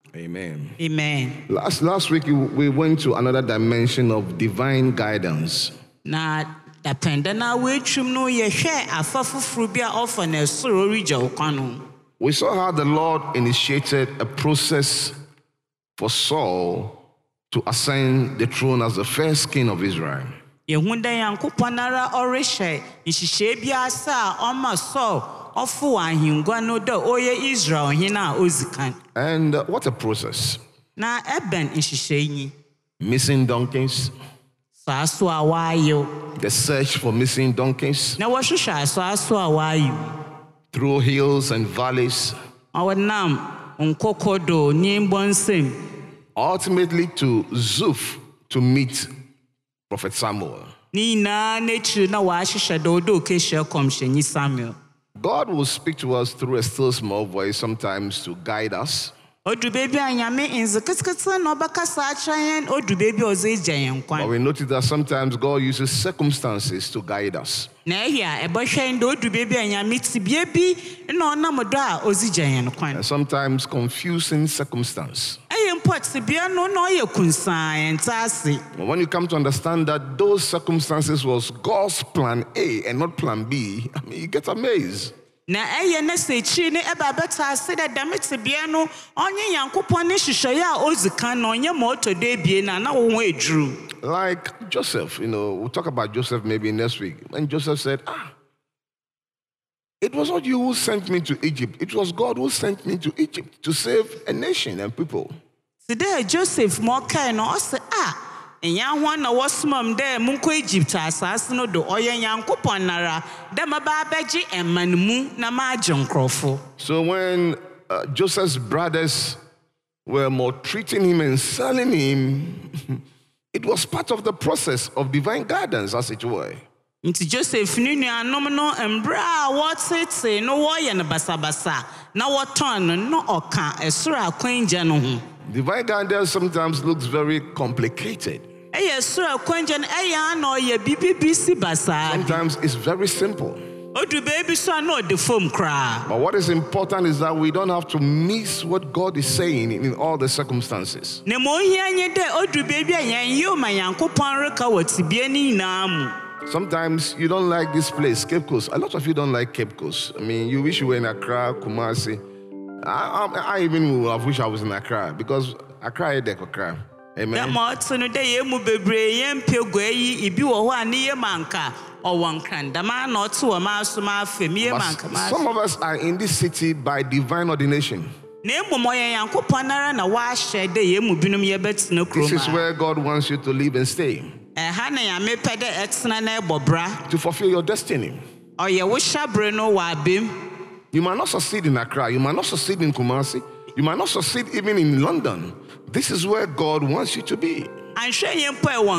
Amen. Amen. Last week we went to another dimension of divine guidance. Na dapenda na wetrum no yehwe afa foforo bia ofa na soro rigya okano. We saw how the Lord initiated a process for Saul to ascend the throne as the first king of Israel. Yehunda Yankopon ara orehye nhihye bia asa oma Saul ofu ahingwa no da oye Israel hina ozikan. And what a process. Na eben nhihye yi. Missing donkeys. Aso awayo. The search for missing donkeys. Na wohwehwe aso awayo. Through hills and valleys. Awanam nkokodo nimbonsem. Ultimately to Zuph to meet Prophet Samuel. Ni na nature na wahwehwe do keshe komhyenyi Samuel. God will speak to us through a still small voice sometimes to guide us. Odu baby anyame inzikitsikitsi no bakasa achayen odu baby ozejayen kwan. But we notice that sometimes God uses circumstances to guide us. Na ehia ebohwe ndo odu baby anyame tibie bi na onam do a ozejayen kwan. And sometimes confusing circumstance. Ayempo tibie no na oyekunsan entase. But when you come to understand that those circumstances was God's plan A and not plan B, I mean, you get amazed. Na eye na sechi ne eba beta ase da dametibie no onye Yankopon ne hwehweye a ozikan no onye moto de bie na wo ho edru. Like Joseph, we'll talk about Joseph maybe next week. When Joseph said, it was not you who sent me to Egypt. It was God who sent me to Egypt to save a nation and people. Today Joseph mo kai no ose Enya hwan na wasmam de munko Egypt asase no do oye Yankopon nara de maba abeji emanmu na maje nkrofo. So when Joseph's brothers were maltreating him and selling him, it was part of the process of divine guidance, as it were. Nti Joseph ni nuanom no embra wotete no woye ne basabasa na woton no oka esoro akwanja no ho. Divine guidance sometimes looks very complicated. Sometimes it's very simple. But what is important is that we don't have to miss what God is saying in all the circumstances. Sometimes you don't like this place, Cape Coast. A lot of you don't like Cape Coast. I mean, you wish you were in Accra, Kumasi. I even would have wished I was in Accra because Accra is Accra. Amen. Some of us are in this city by divine ordination. This is where God wants you to live and stay. To fulfill your destiny. You might not succeed in Accra. You might not succeed in Kumasi. You might not succeed even in London. This is where God wants you to be. So the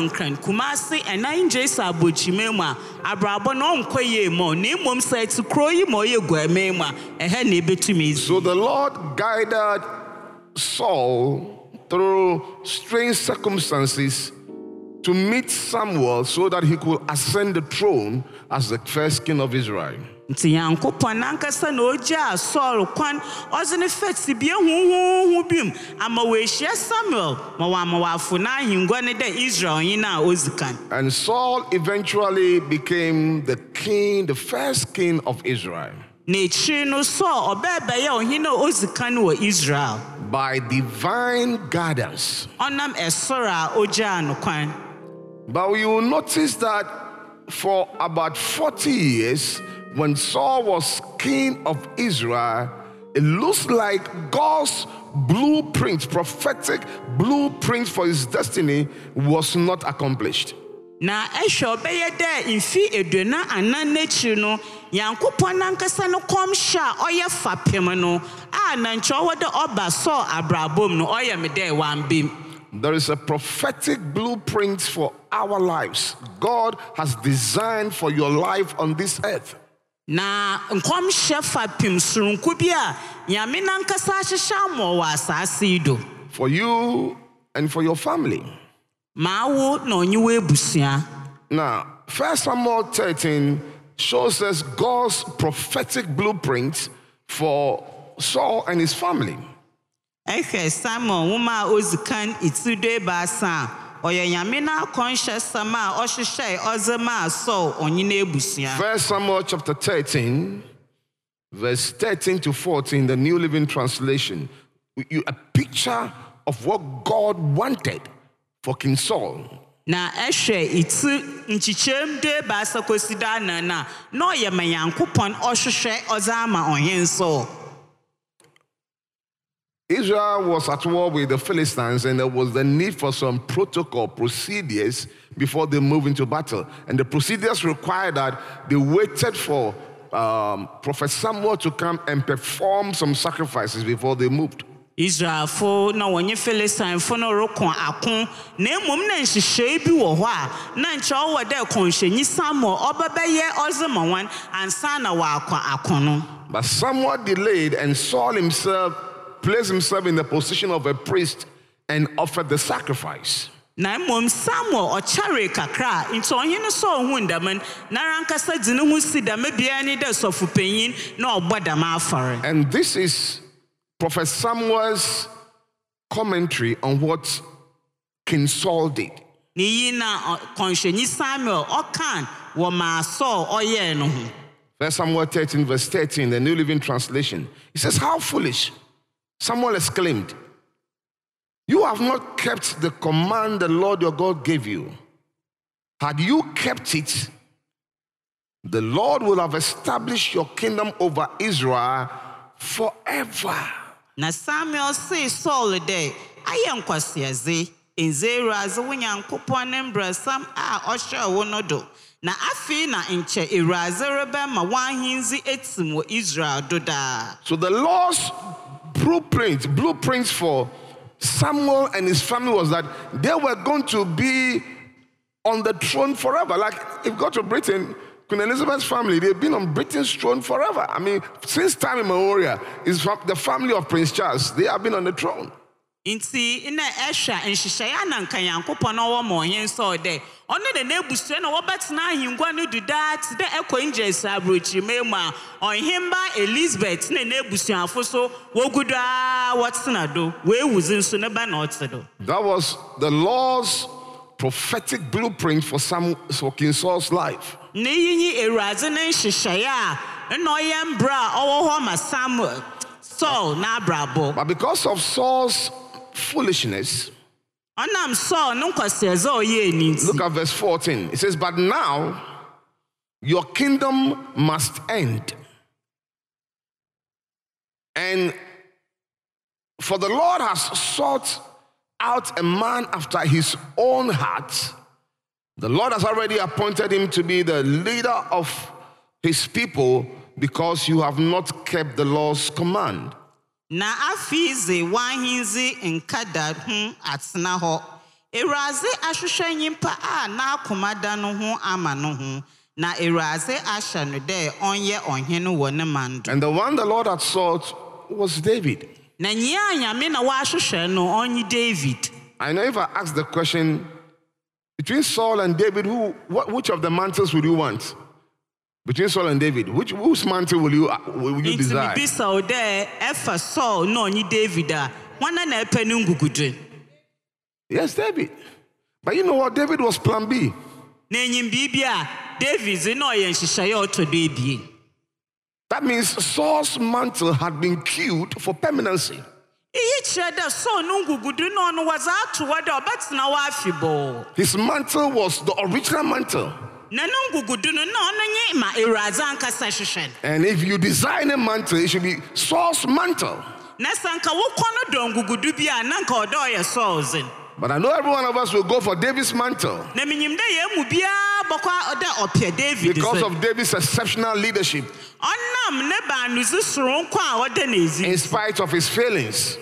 Lord guided Saul through strange circumstances to meet Samuel so that he could ascend the throne as the first king of Israel. Nti Yankopon ankasa na oja Saul kwan ozene feti bie huhu bim ama we hia Samuel ma wa afuna hingwa ne de Israel yina ozikan. And Saul eventually became the king, the first king of Israel. Na chi no Saul obebe ya ohina ozikan wo Israel by divine guidance. Onam esora oja no kwan. But you will notice that for about 40 years, when Saul was king of Israel, it looks like God's blueprint, prophetic blueprint for his destiny was not accomplished. Na esho beye de infi eduna ananechi no Yankopon nankasa no komhya oye fapem no a nancho wode oba Saul abrabom no oye me de wambim. There is a prophetic blueprint for our lives. God has designed for your life on this earth. Na nkomhye fapem surunku bia nyame nankasa ahyehya mo wa asase do. For you and for your family. Now, 1 Samuel 13 shows us God's prophetic blueprint for Saul and his family. Samuel woma ozikan itude basa oye nyame na akonshe sama ohwehwe ozema so onyine ebusia. 1 Samuel chapter 13 verse 13 to 14, the New Living Translation. A picture of what God wanted for King Saul. Na itu nchichem de basa kosida na no ye mayankopon ohwehwe ozama onyen so. Israel was at war with the Philistines, and there was the need for some protocol procedures before they move into battle. And the procedures required that they waited for Prophet Samuel to come and perform some sacrifices before they moved. Israel fo na wonye Philistine fo no rokon akon na emom na nhihye bi wo ho a na nche owo de konhyenyi Samuel obabeye ozemawan ansa na wa akwa akon no. But Samuel delayed, and Saul himself placed himself in the position of a priest and offered the sacrifice. Na emom Samuel ochare kakra nti onye no so hu ndaman na rankasa dine hu si da mabia ni de sofupanyin na obodam afare. And this is Prophet Samuel's commentary on what King Saul did. Ni na konhyenyi Samuel okan wo ma Saul oye no hu. 1 Samuel 13 verse 13, the New Living Translation. He says, "How foolish," Samuel exclaimed, "you have not kept the command the Lord your God gave you. Had you kept it, the Lord will have established your kingdom over Israel forever." Na Samuel say Saul de aye nkwasiaze enzera ze wonyankopon ne mbrasam a ohwe wo no do na afi na nche eraze rebe ma wahinzi etim wo Israel do da. So the Lord's blueprints for Samuel and his family was that they were going to be on the throne forever. Like if you go to Britain, Queen Elizabeth's family, they've been on Britain's throne forever. I mean, since time immemorial, is the family of Prince Charles. They have been on the throne. Inti ina esha nhihye na nkanyankopon owo mo hen so de ono de na ebusue na wobetena ahingwa no dudat de ekonjes abrochi mema onhemba Elizabeth na ebusuafo so wogudu a wotsena do we wuzin so ne ba na otsedo. That was the Lord's prophetic blueprint for King Saul's life. Ne yinyi eraze na nhihye a no yembra owo ho ma Samuel Saul na brabo. But because of Saul's foolishness, look at verse 14. It says, "But now your kingdom must end. And for the Lord has sought out a man after his own heart. The Lord has already appointed him to be the leader of his people because you have not kept the Lord's command." Na afize wahinzi nkada atena ho eraze ahwehwe nyimpa a na akomada no ho ama no ho na eraze ahya no de onye ohene wo ne mando. And the one the Lord had sought was David. Na nyia nyame na wa ahwehwe no onye David. I know if I ask the question between Saul and David, which of the mantles would you want? Between Saul and David, whose mantle will you desire? Saul there, efa Saul no ni David wana na epe ni ngugudu. Yes, David. But you know what? David was plan B. Na enyim bibia David no ye nhihye otodo ebie. That means Saul's mantle had been queued for permanency. His mantle was the original mantle. And if you design a mantle, it should be Saul's mantle. But I know every one of us will go for David's mantle because of David's exceptional leadership, in spite of his failings.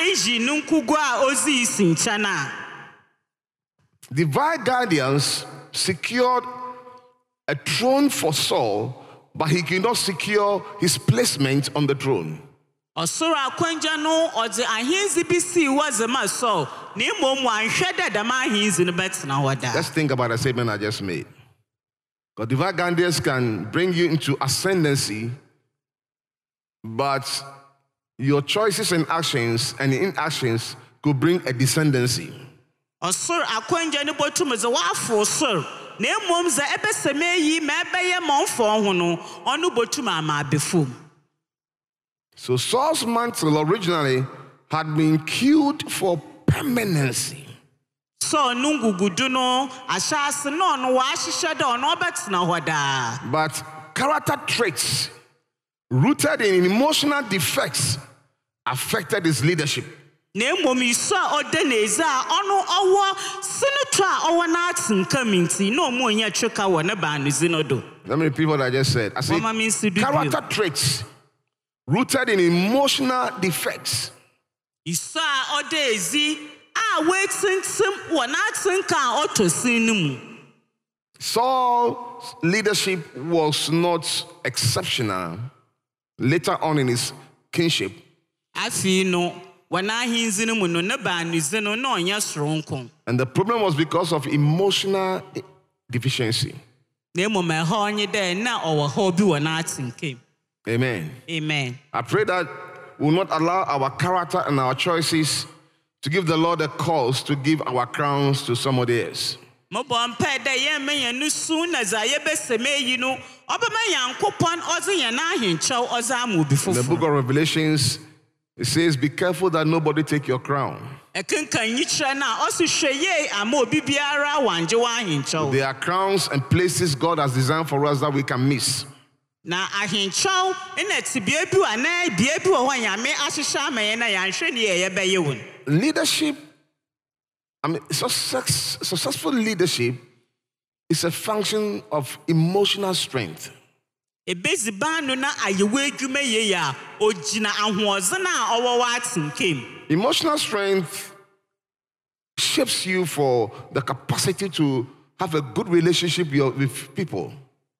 Divine guardians secured a throne for Saul, but he could not secure his placement on the throne. Let's think about the statement I just made. Because divine guardians can bring you into ascendancy, but your choices and actions and inactions could bring a descendancy. Osor akwanja ne botum ze wafo sor. Na emom ze ebeseme yi ma ebeye monfo ho no, onu botum ama abefom. So Saul's mantle originally had been queued for permanency. So nungugudu no ashase no no wa hihye da ono betena hoda. But character traits rooted in emotional defects affected his leadership. Na emom iso odeneza ono owo sinuto a owo na atinkaminti no mo nya tweka wo ne ba no zinodo. How many people I just said? I said character traits rooted in emotional defects. Iso odezi a wetintim wo na atinka otosinimu. Saul's leadership was not exceptional later on in his kingship. Afi no wana hinzinu mu no ne ba no zino no onya soronko. And the problem was because of emotional deficiency. Na emom eho onye de na owo ho bi wo na atinkem. Amen. Amen. I pray that we will not allow our character and our choices to give the Lord a cause to give our crowns to somebody else. Mo bon pe de ye me yanu su na za ye beseme yi no obema yankopon oze ye na ahenchew oze amu bi In the book of Revelations, it says, be careful that nobody take your crown. Ekenkan yichra na osuhwe ye ama obi biara wanje wa ahenchew. There are crowns and places God has designed for us that we can miss. Na ahenchew ina tibie bi wa na bie bi wo yame ahihye amaye na yanhwe ne ye beye won. Leadership, successful leadership is a function of emotional strength. Ebezibanu na ayewe adwuma ye ya ogina ahoze na owo wa atinkem. Emotional strength shapes you for the capacity to have a good relationship with people.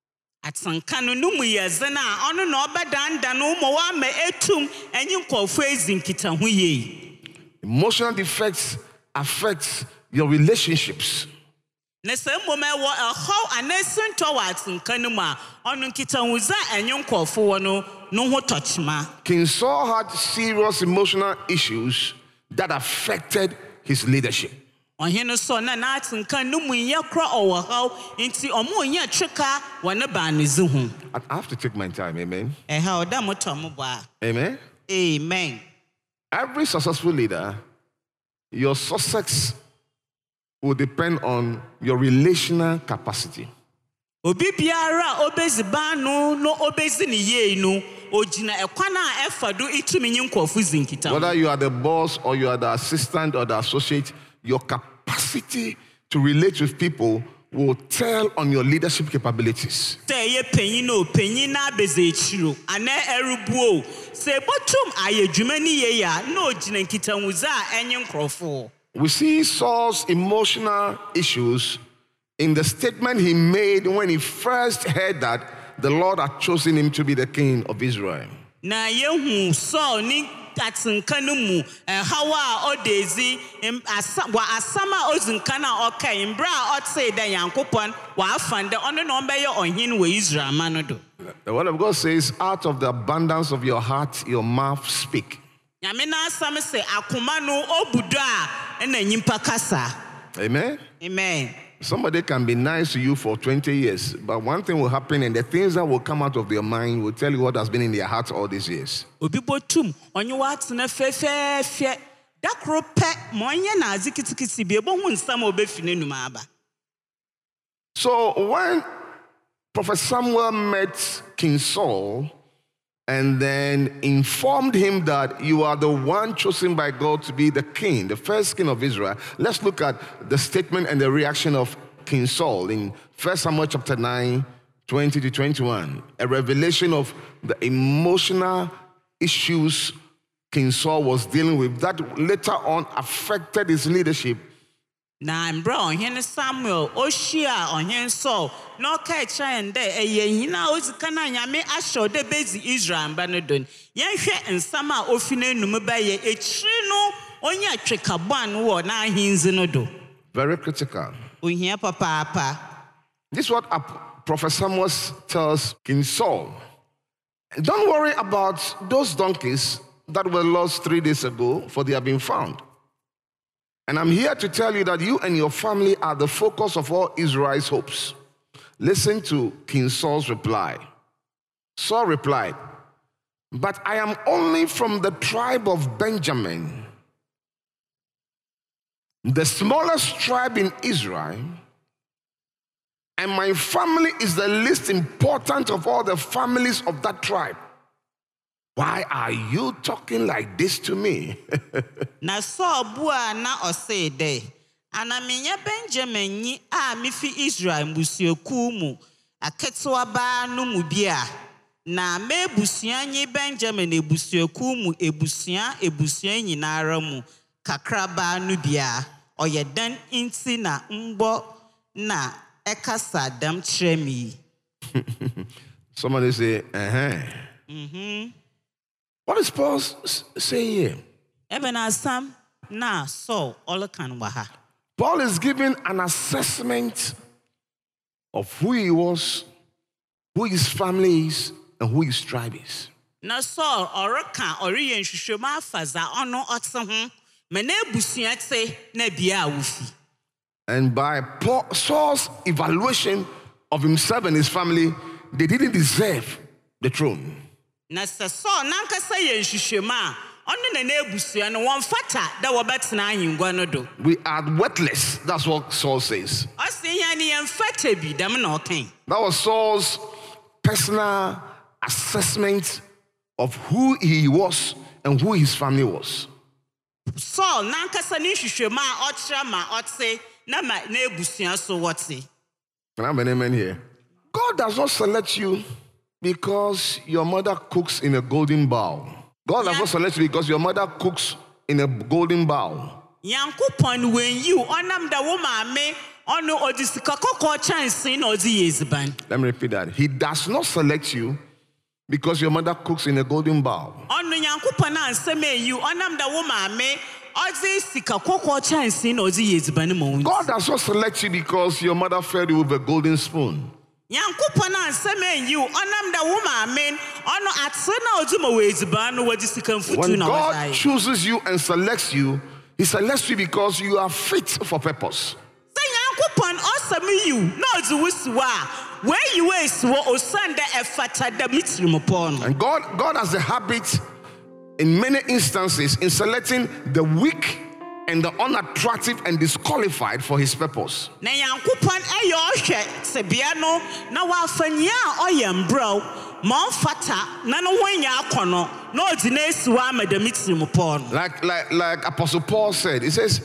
Atanka no numu yeze na ono na obedanda no mo wa ma etum enyi nkofo ezinkita ho ye. Emotional defects affect your relationships. Nese mmome wo eho anesinto wa atanka no ma ono nkita ho za enyi nkofo wo no ho tochma. King Saul had serious emotional issues that affected his leadership. Ohene so na atanka no mu ye kro owo haw nti omo nya tweka wo ne ba ne zi ho. I have to take my time, amen. Eha oda motomo ba. Amen. Amen. Every successful leader, your success will depend on your relational capacity. Obi biara obezibanu no obezi ni ye no ogina ekwana efado itumi nyi nkofo zinkita. Whether you are the boss or you are the assistant or the associate, your capacity to relate with people will tell on your leadership capabilities. Te ye penyin no penyin na beze chiro ana erubuo se botum ayedwuma ni ye ya no ogina nkita nwuza enyi nkrofo. We see Saul's emotional issues in the statement he made when he first heard that the Lord had chosen him to be the king of Israel. Na yehu Saul ni atanka no mu hawa odezi wa asama ozinka na okai mbra otse da yankopon wa afande ono no beye ohin we Israel manodo. The word of God says, out of the abundance of your heart your mouth speak. Nyame na asam se akoma no obudo a na nyimpa kasa. Amen. Amen. Somebody can be nice to you for 20 years, but one thing will happen and the things that will come out of their mind will tell you what has been in their heart all these years. Obi botum onye watena fefefe dakro pe monye na azikitikiti bi ebo hu nsam obefine numa aba. So when Prophet Samuel met King Saul and then informed him that you are the one chosen by God to be the king, the first king of Israel, let's look at the statement and the reaction of King Saul in 1 Samuel chapter 9, 20 to 21. A revelation of the emotional issues King Saul was dealing with that later on affected his leadership. Na mbra ohene Samuel oshia ohen Saul no ka echa nde eyehina ozika na nyame ahyo de bezi Israel ba no don yenhwe nsam a ofine num ba ye echiri no onya twekabwan wo na ahinzi no do. Very critical. Ohia papa. This is what Prophet Samuel tells King Saul. Don't worry about those donkeys. that were lost 3 days ago, for they have been found. And I'm here to tell you that you and your family are the focus of all Israel's hopes. Listen to King Saul's reply. Saul replied, "But I am only from the tribe of Benjamin, the smallest tribe in Israel, and my family is the least important of all the families of that tribe. Why are you talking like this to me?" Na Saul bua na ose de. Ana menya Benjamin ni a mifi Israel mbusuaku mu aketwa ba no mu bia. Na me busua nyi Benjamin ebusuaku mu ebusua nyinara mu kakra ba no bia. Oye dan inti na mbo na ekasa dam kyerɛ me. Somebody say, What is Paul saying here? Eben asam na Saul olokan wa ha. Paul is giving an assessment of who he was, who his family is, and who his tribe is. Na Saul oroka oriye nhwehwema afaza ono otse ho me na ebusua te na bia awufi. And by Saul's evaluation of himself and his family, they didn't deserve the throne. Na se Saul nankasa ye nhwehwema ono na ebusua no won fata da wobetena ahingwa no do. We are worthless. That's what Saul says. Ose hia ne yem fata bi dam na okan. That was Saul's personal assessment of who he was and who his family was. Saul nankasa ne nhwehwema a okira ma otse na ebusua so wote. Can I have an amen here? God does not select you because your mother cooks in a golden bowl. God does not select you because your mother cooks in a golden bowl. Yankopon when you onam da wo maame ono odisika kokko chansi na odi yeziban. Let me repeat that. He does not select you because your mother cooks in a golden bowl. Ono Yankopon ansem you onam da wo maame odi sika kokko chansi na odi yeziban mo. God does not select you because your mother fed you with a golden spoon. Yankopon ansem you onam da wo maame ono atse na odi mo weziban no odi sika mfutu na When wadai. God chooses you and selects you, he selects you because you are fit for purpose. Yankopon osam you na odi wusiwa where you is wo osanda efata da mitrimopon. And God has a habit in many instances in selecting the weak and the unattractive and disqualified for his purpose. Na Yankopon ayo hwe sebia no na wafanya oyembro mo fata na no wanya akono na odi na esiwa madamitimopon. Like Apostle Paul said, he says,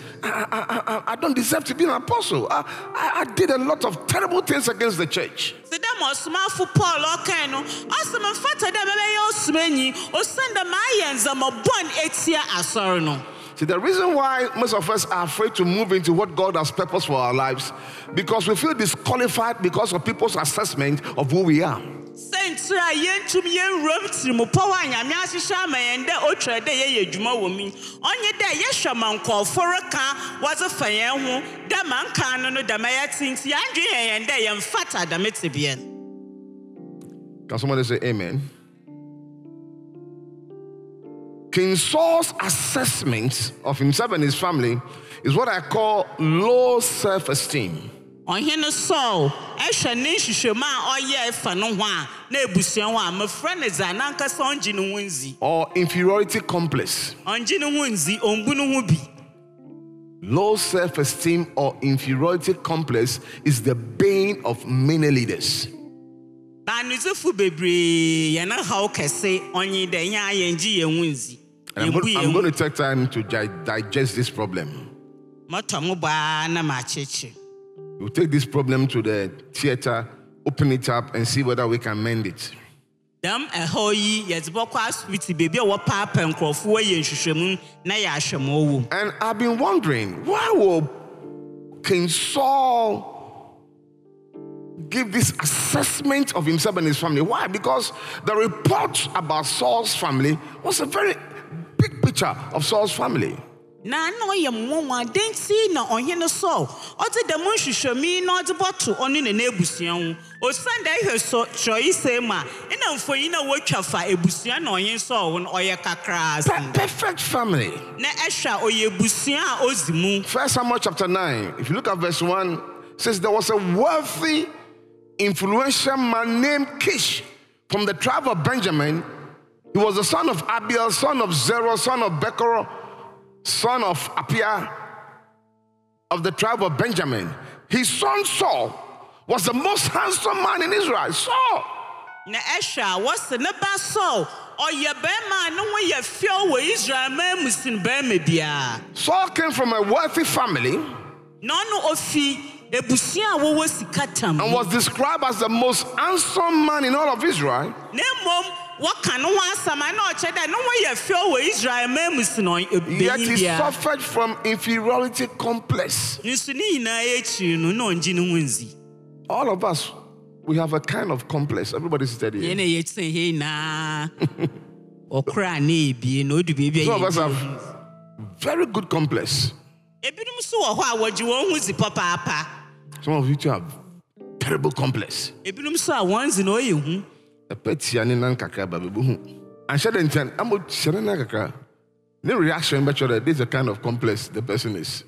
I don't deserve to be an apostle. I did a lot of terrible things against the church. Sidamo smafu Paul okay no asem fata da bebe yo smenyi osenda mayenza mobon etia asoro no. See, the reason why most of us are afraid to move into what God has purposed for our lives, because we feel disqualified because of people's assessment of who we are. Sentra yentum yen rom trimopo wa nyame ahihya mayende otwa de ye yedwuma wo mi onye de ye hwema nkoforo ka waze fayen ho da manka no da mayatinti andwe yen de yen fata da metebien. Can somebody say amen? King Saul's assessment of himself and his family is what I call low self-esteem. Onhene Saul ehwe ne hwehwema oye fa no ho a na ebusua ho a mefra ne za na nkasa onji no hunzi Or inferiority complex. onji no hunzi ombu no hu bi. Low self-esteem or inferiority complex is the bane of many leaders. Banuzefu bebre ye na haw kese onye de nya ayenji ye hunzi. And I'm going to take time to digest this problem. Motomo ba na macheche. We'll take this problem to the theater, open it up, and see whether we can mend it. Dam ehoyi yezibokwa aswiti baby wo papa nkrofo ye nhwehwemu na ya ahwemo wo. And I've been wondering, why will King Saul give this assessment of himself and his family? Why? Because the report about Saul's family was a very big picture of Saul's family. Na ɔyɛ mwanwa denti na ɔhene Saul ɔte dɛm nhwehwɛmi na ɔde bɔto ɔne ne n'ebusua ho. Osan da ihwɛ so Troise ma ina mfonyi na wotwa fa ebusua na ɔhene Saul no ɔyɛ kakra. Perfect family. Na ɛhwɛ ɔyɛ ebusua a ozi mu. 1 Samuel chapter 9, if you look at verse 1, it says there was a wealthy, influential man named Kish from the tribe of Benjamin. He was the son of Abiel, son of Zerah, son of Bechorath, son of Apia of the tribe of Benjamin. His son Saul was the most handsome man in Israel. Saul. Na ɛhwɛ what's the neba Saul ɔyɛ bɛrima no ho yɛ fɛw wɔ Israel man musin bɛrima bia. Saul came from a wealthy family Na ɔno ofi ebusua a wɔwɔ sika tam. and was described as the most handsome man in all of Israel. Na mmom wɔka no ho asɛm a na ɔkyerɛ dɛ no ho yɛ fɛw wɔ Israel man musin Yet he bia. suffered from inferiority complex. Nso ne nyinaa yɛ akyiri no na ɔngye ne ho nzi. All of us, we have a kind of complex. Everybody said Yɛn it. na yɛtena he na ɔkora na ebie na odu baabi a Some of us yɛgye. have very good complex. Ebinom nso wɔ hɔ a wɔgye wɔn ho zi papaapa. Some of you too have terrible complex. Ebinom nso a wɔn zi na ɔyɛ hu. A petia ni nan kakra ba bebu hu. And share the intent. I'm share na kakra. The reaction but this is the kind of complex the person is.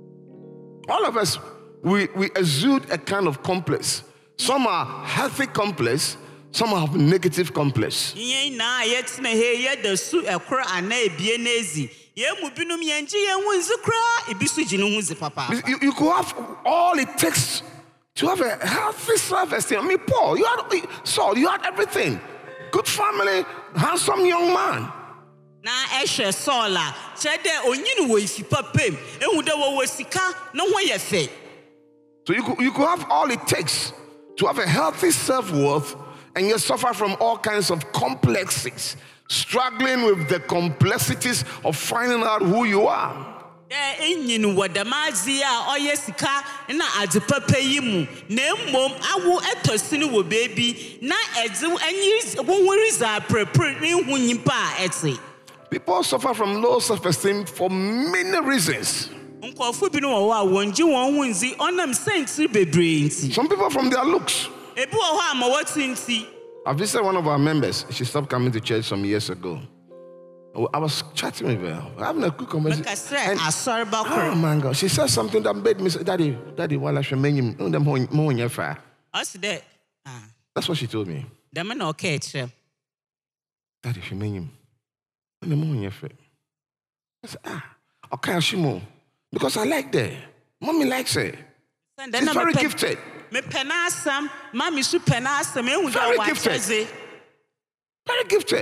All of us we exude a kind of complex. Some are healthy complex, some have negative complex. Yɛn na yɛtena he yɛda su ɛkoro ana ebie na ezi. Yɛn mu binom yɛngye yɛn ho nzi koraa ebi so gye ne ho nzi papaapa. You could have all it takes to have a healthy self-esteem. I mean, Paul, Saul, you had everything. Good family, handsome young man. Na ɛhwɛ Saul a kyerɛ dɛ onyini wɔ ifi papam ehu dɛ wɔwɔ sika na ho yɛ fɛ. So you could have all it takes to have a healthy self-worth and yet suffer from all kinds of complexes, struggling with the complexities of finding out who you are. Dɛ enyini wɔ dɛm adze a ɔyɛ sika na adze papa yi mu na mmom awo ɛtɔ sini wɔ beebi na ɛdze anyi wɔn riza prepare ne hu nyimpa a ɛte. People suffer from low self-esteem for many reasons. Nkɔfo bi no wɔ hɔ a wɔngye wɔn ho nzi ɔnam sɛntiri bebree nti. Some people from their looks. Ebi wɔ hɔ a ma wɔte nti. I visited one of our members. She stopped coming to church some years ago. I was chatting with her, having a quick conversation. Mekasɛ asɔre ba Oh koro. my God, she said something that made me say, Daddy, while I should mention them more in your fire. Ɔsi dɛ That's what she told me. dɛm na ɔka ɛkyerɛ. Daddy, if you mention them more in your fire. I said, okay, Ashimo, because I like her. Mommy likes her. She's very gifted. Mepɛ n'asɛm, mami so pɛ n'asɛm ehu dɛ Very wakyɛdze. Very gifted.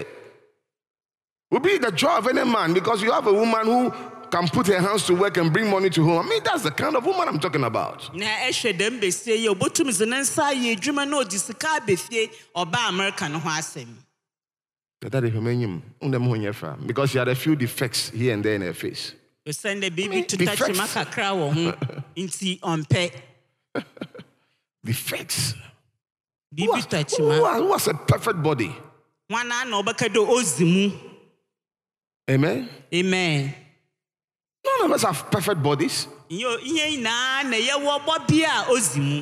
Will be the joy of any man because you have a woman who can put her hands to work and bring money to home. I mean, that's the kind of woman I'm talking about. Na ɛhwɛ dɛm besie yi obotum dze ne nsa ayɛ adwuma na ɔde sika abɛfie ɔba America no ho asɛm. Daddy, if you mention them more in your fire, because she had a few defects here and there in her face. Osan dɛ biribi tuta kyima kakra wɔ ho nti ɔmpɛ. Defects. Biribi tuta kyima. Who has a perfect body? Wana na ɔbɛka dɛ ozi mu. Amen. Amen. None of us have perfect bodies. Ihe nyinaa na yɛwɔ bɔ bia a ozi mu.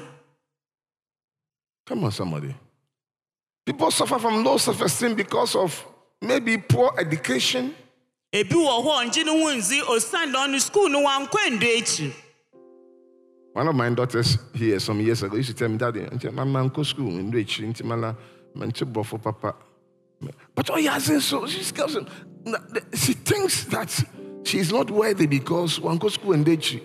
Come on, somebody. People suffer from low self-esteem because of maybe poor education. Ebi wɔ hɔ ɔngye ne ho nzi osan dɛ ɔno school no wankɔ ndo akyi. One of my daughters here some years ago used to tell me, Daddy, my man go school in rich, for papa. But oh yeah, so she thinks that she's not worthy because one go school and rich.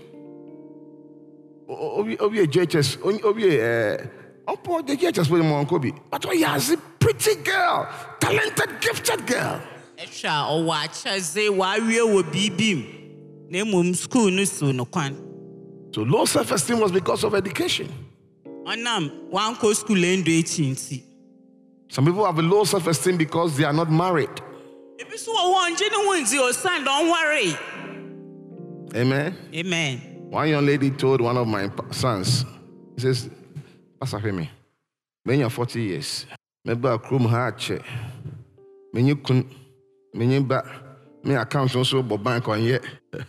Obi JHS, obi the JHS with my uncle. But oh yeah, a pretty girl, talented, gifted girl. Ɛhwɛ a ɔwɔ akyɛdze wawie wɔ bibim. Na mmom school no so no kwan. So low self-esteem was because of education. Ɔnam wankɔ school ndo akyi nti. Some people have a low self-esteem because they are not married. Ebi so wɔ hɔ ɔngye ne ho nzi osan dɛ ɔnware. Amen. Amen. One young lady told one of my sons, he says, Pastor Femi, when you're 40 years, maybe a chrome heart check, when you couldn't, when you back, Me account also but bank on yet.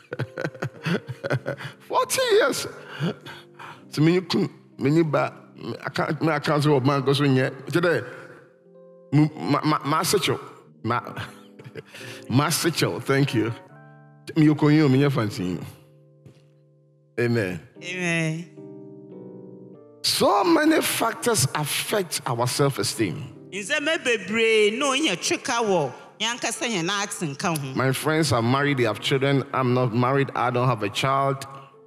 40 years. So me you couldn't me ba account me account so bank also yet. Today Master thank you. Me you can you me fancy. Amen. Amen. So many factors affect our self-esteem. My friends are married, they have children. I'm not married, I don't have a child.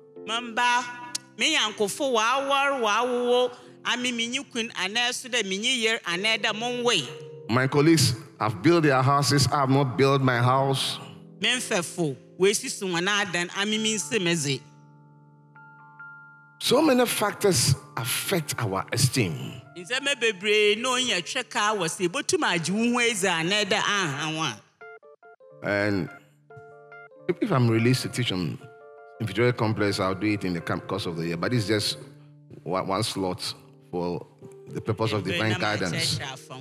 My colleagues have built their houses, I have not built my house. So many factors affect our esteem. And if I'm released to teach on inferiority complex, I'll do it in the course of the year. But it's just one slot for the purpose of divine guidance.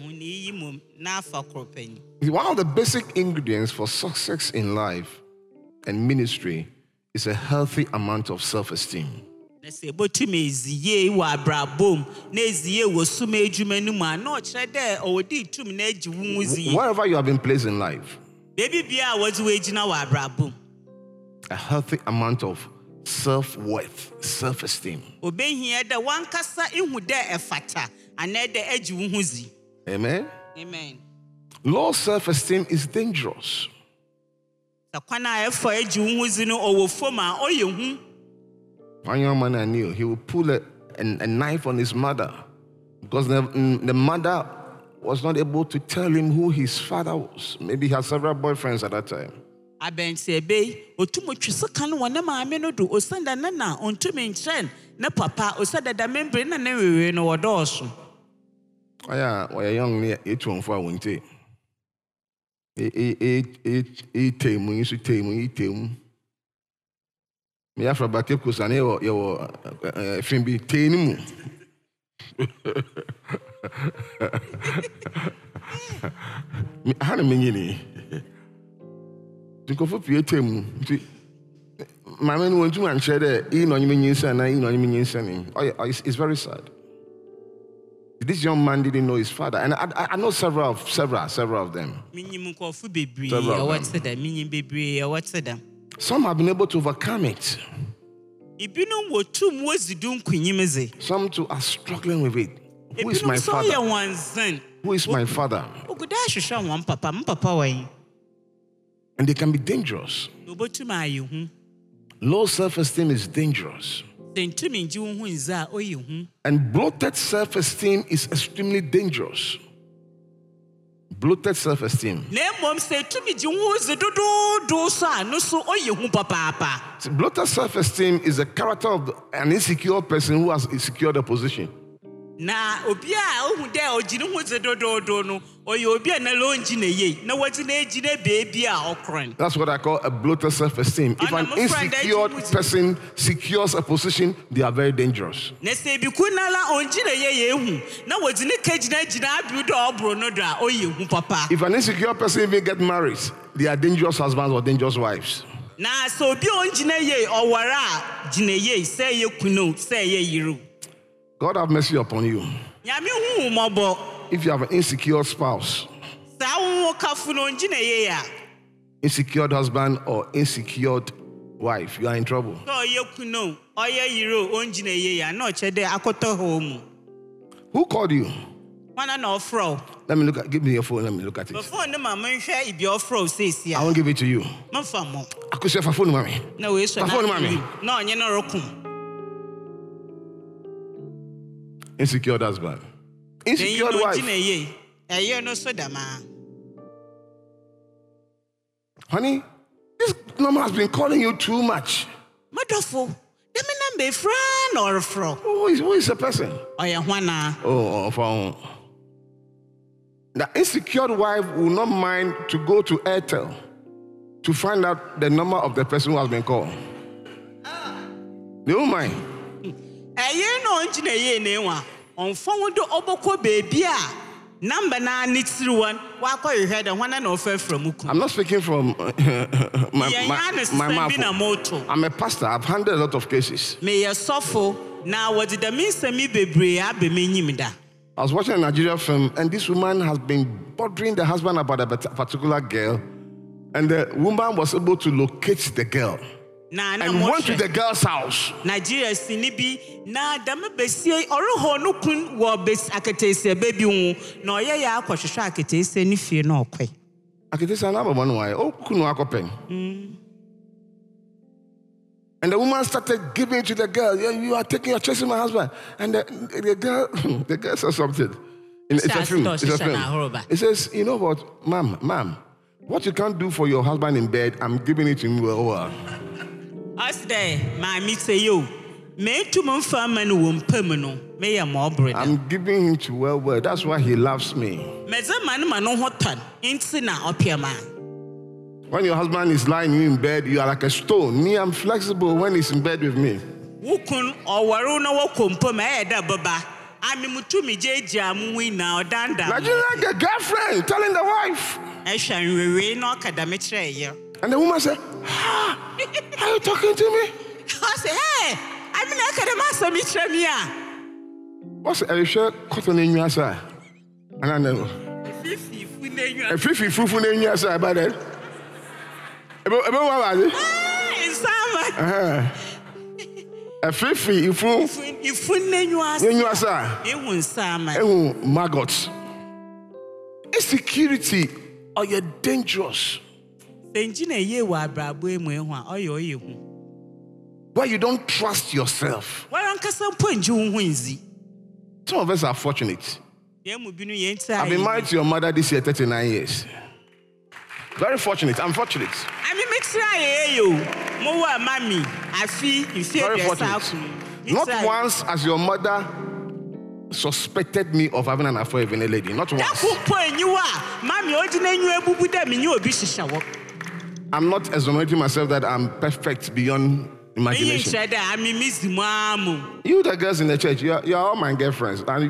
One of the basic ingredients for success in life and ministry is a healthy amount of self-esteem. Wherever you have been placed in life, a healthy amount of self-worth, self-esteem. Amen? Amen. Low self-esteem is dangerous. One young man I knew, he would pull a knife on his mother because the mother was not able to tell him who his father was. Maybe he had several boyfriends at that time. Me afra batte kusane yo fimbi tenimu. Me hana menyini. Tinko fo pie temu. My man went to and said it's very sad. This young man didn't know his father, and I know several of them. Some have been able to overcome it. Some too are struggling with it. Who is my father? Who is my father? And they can be dangerous. Low self-esteem is dangerous. And bloated self-esteem is extremely dangerous. Bloated self-esteem. Bloated self-esteem is the character of an insecure person who has secured a position. That's what I call a bloated self-esteem. If an insecure person secures a position, they are very dangerous. If an insecure person even get married, they are dangerous husbands or dangerous wives. God have mercy upon you. If you have an insecure spouse, insecure husband or insecure wife, you are in trouble. Who called you? Let me look at. Give me your phone. Let me look at it. I won't give it to you. I could say for phone, mommy. No, phone, mommy. No, you're not. Insecure husband. Insecure wife. Honey, this number has been calling you too much. Who is the person? Oh, the insecure wife will not mind to go to Airtel to find out the number of the person who has been called. They won't mind. Number na nitiri one. Wako you heard and one and offer from Muku. I'm not speaking from my mouth. I'm a pastor. I've handled a lot of cases. May you suffer. Now what did the mean semi bebre abe menyimda? I was watching a Nigerian film, and this woman has been bothering the husband about a particular girl, and the woman was able to locate the girl and went to the girl's house. Nigeria sinibi na dama besie oroho no kun wo bes aketese baby hu na oye ya akwhwehwe aketese ni fie na okwe. Aketese na baba no why? O kunu akopen. And the woman started giving it to the girl. You are chasing my husband. And the girl said something. It's a film. It says, you know what, ma'am, what you can't do for your husband in bed, I'm giving it to him. Us there, my say you. Me to my family won permanent. May a more bread. I'm giving him to well. That's why he loves me. Meza man no hotan. Insina opia man. When your husband is lying in bed, you are like a stone. Me, I'm flexible when he's in bed with me. Wukun or waruna wakumpo me da baba. I'm mutumi jeja mui now danda. Like a girlfriend telling the wife. Eshan we no academic. And the woman said, are you talking to me? I said, hey, I'm an academic. What's a shirt cotton in your side? And I know. A 50 fufu in your side by then. A 50 maggots. Insecurity or you're dangerous. Where you don't trust yourself. Some of us are fortunate. I've been married to your mother this year 39 years. Very fortunate. I'm fortunate. Very fortunate. Not once has your mother suspected me of having an affair with a lady. Not once. I'm not exonerating myself that I'm perfect beyond imagination. You, the girls in the church, you're all my girlfriends. Daddy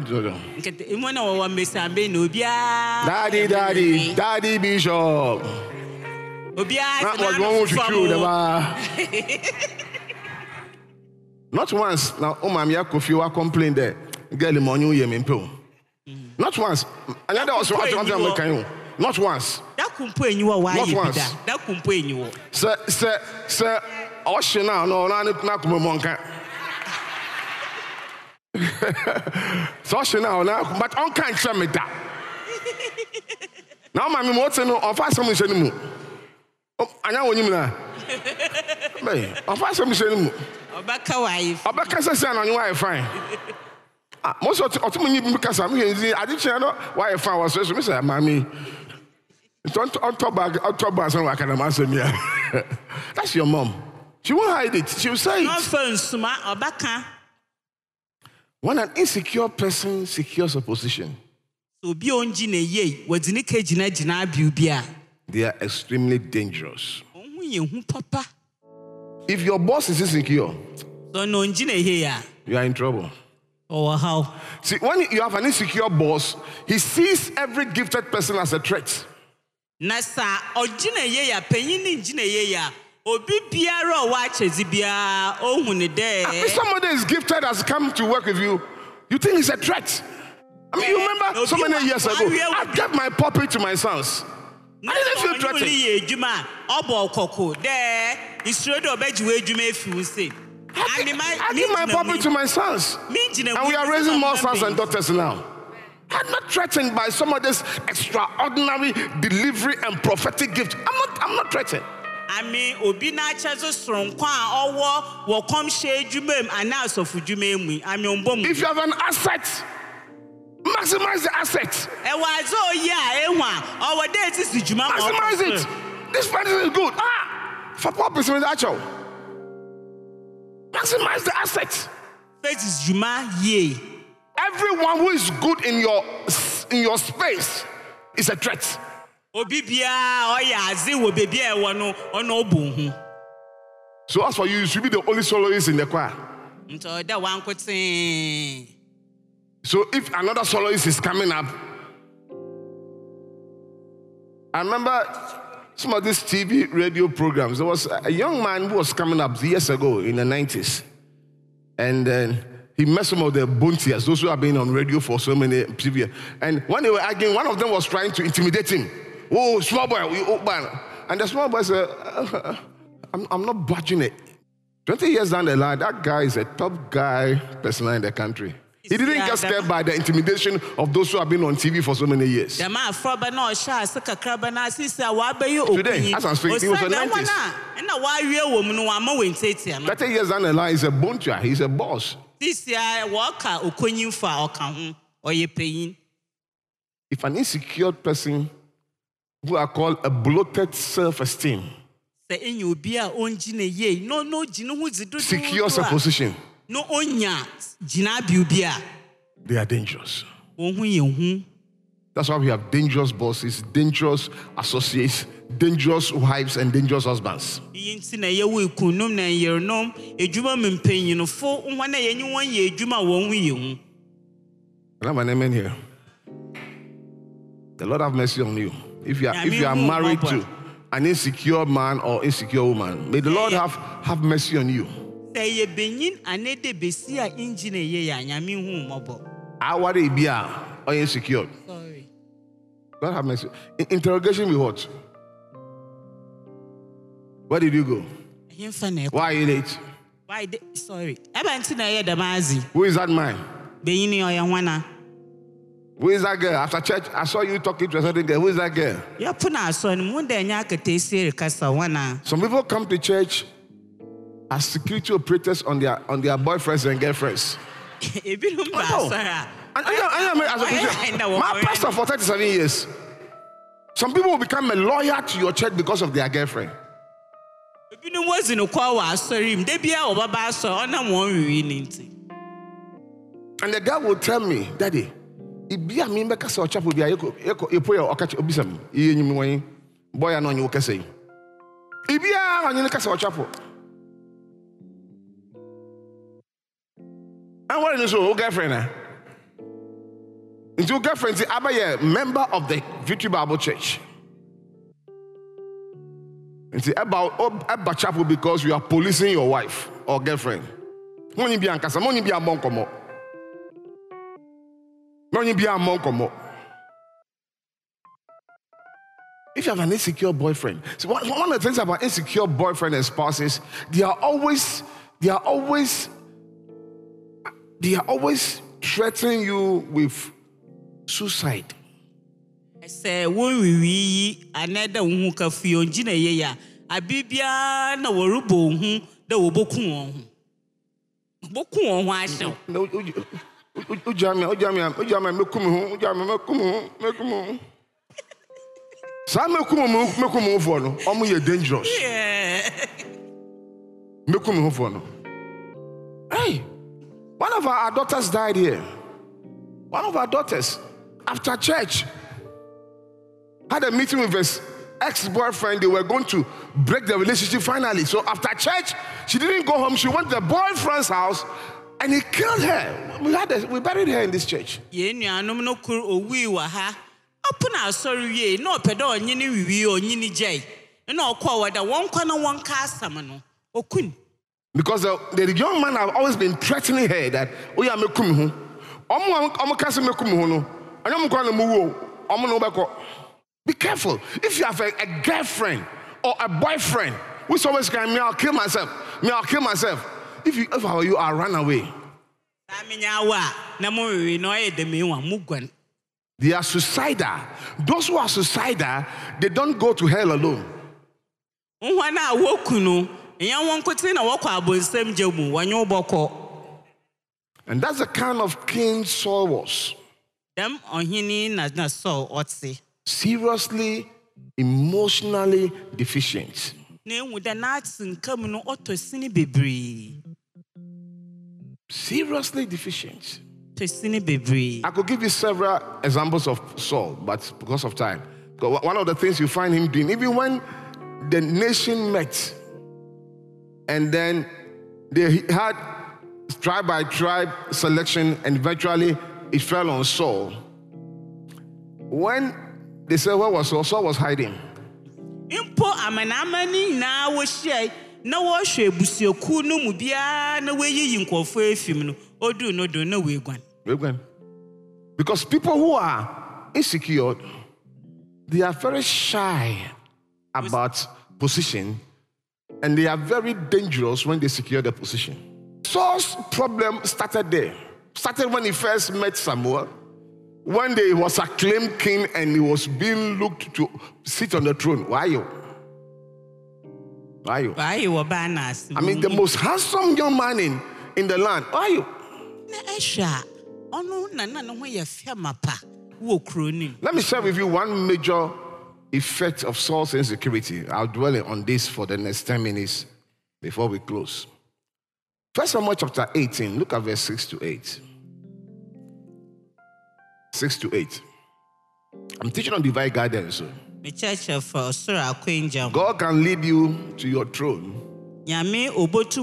Bishop. Not once. Now, Mamiya Kofi wa complain there. Girl, money you yemimpo. Not once. Another also not once. Not once. Sir, Oshina, no, not Kumonka. So Oshina, but on can't tell me that. Now, my what's no, I'll find some mission. I know when you know. I'll find some mission. Obaka says, I know why I find. Most of the time, because I'm here, I didn't know why I found was so, Mr. Mammy. On top of some I can answer me. That's your mom. She won't hide it. She'll say it. When an insecure person secures a position, they are extremely dangerous. If your boss is insecure, you are in trouble. Oh, how? See, when you have an insecure boss, he sees every gifted person as a threat. If somebody is gifted, has come to work with you, you think it's a threat. I mean, you remember so many years ago, I gave my puppy to my sons. I didn't feel threatened. I give my puppy to my sons. And we are raising more sons and daughters now. I'm not threatened by some of this extraordinary delivery and prophetic gift. I'm not threatened. I mean, Obina Chazo strong or come shade Jumem and now so for Jumem. I mean, if you have an asset, maximize the asset. Maximize it. This person is good. For purpose with actual. Maximize the asset. Everyone who is good in your space is a threat. So as for you, you should be the only soloist in the choir. So if another soloist is coming up, I remember some of these TV radio programs. There was a young man who was coming up years ago in the 90s. And then he met some of the Buntias, those who have been on radio for so many years. And when they were arguing, one of them was trying to intimidate him. Oh, small boy, and the small boy said, I'm not budging it. 20 years down the line, that guy is a top guy personally in the country. He didn't get scared by the intimidation of those who have been on TV for so many years. Today, as I'm speaking, he was in the 90s. 30 years down the line, he's a buntia, he's a boss. If an insecure person who are called a bloated self-esteem secures a position, they are dangerous. That's why we have dangerous bosses, dangerous associates, dangerous wives, and dangerous husbands. I have an amen here. The Lord have mercy on you. If you are married to an insecure man or insecure woman, may the Lord have mercy on you. I worry be or insecure. Sorry. God have mercy. Interrogation with what? Where did you go? Why are you late? Sorry. Who is that man? Who is that girl? After church, I saw you talking to a certain girl. Who is that girl? Some people come to church as security operators on their boyfriends and girlfriends. My pastor for 37 years. Some people will become a lawyer to your church because of their girlfriend. And the girl will tell me, Daddy, boy, I know you can say. And what is your girlfriend? Your girlfriend is a member of the Victory Bible Church. It's about chapel because you are policing your wife or girlfriend. If you have an insecure boyfriend, so one of the things about insecure boyfriend and spouses, they are always threatening you with suicide. I say, when we another who can feel Gina, Abibia, no Warubo, the Wobokun. Bokun, why so? No, Ujami, Mekumu. Some Mekumu for no, only dangerous. Mekumu for no. Hey, one of our daughters died here. One of our daughters, after church, had a meeting with his ex-boyfriend. They were going to break the relationship finally. So after church, she didn't go home. She went to the boyfriend's house and he killed her. We buried her in this church. Because the young man have always been threatening her that be careful. If you have a girlfriend or a boyfriend who's always crying, I'll kill myself. If I were you, I'll run away. They are suicidal. Those who are suicidal, they don't go to hell alone. And that's the kind of king Saul was. Seriously, emotionally deficient. Seriously deficient. I could give you several examples of Saul, but because of time. One of the things you find him doing, even when the nation met, and then they had tribe by tribe selection, and eventually it fell on Saul. When They said, where was Saul? Saul was hiding. Impo amanamani na wohye na wohwe busuoku no mu bia na weyiyi nkofo efim no odu no do na weguan. Because people who are insecure, they are very shy about position, and they are very dangerous when they secure their position. Saul's problem started there. Started when he first met Samuel, when he was acclaimed king and he was being looked to sit on the throne. Why you? I mean, the most handsome young man in the land. Why you? Let me share with you one major effect of Saul's insecurity. I'll dwell on this for the next 10 minutes before we close. 1 Samuel chapter 18, look at verse 6 to 8. 6 to 8. I'm teaching on divine guidance. So God can lead you to your throne, but